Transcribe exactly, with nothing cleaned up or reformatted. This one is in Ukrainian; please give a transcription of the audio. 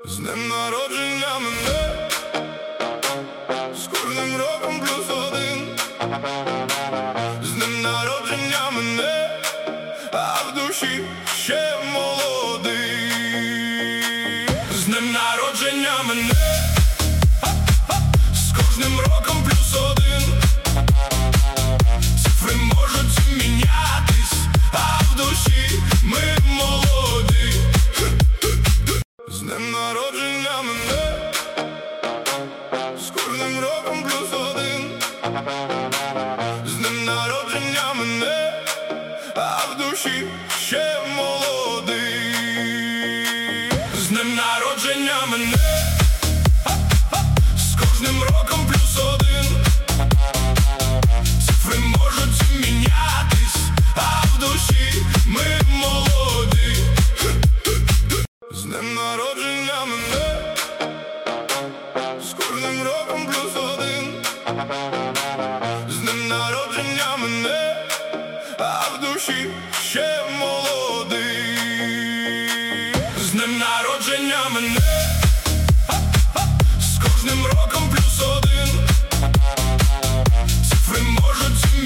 З днем народження мене, з кожним роком плюс один. З днем народження мене, а в душі ще молодий. З днем народження мене, з кожним роком плюс один. Цифри можуть мінятись, а в душі ми молоді. З днем народження мене, з кожним роком плюс один. З днем народження мене, а в душі ще молодий. З днем народження мене, з кожним роком плюс один. Цифри можуть мінятись, а в душі ми молоді. З днем народження мене, з кожним роком плюс один.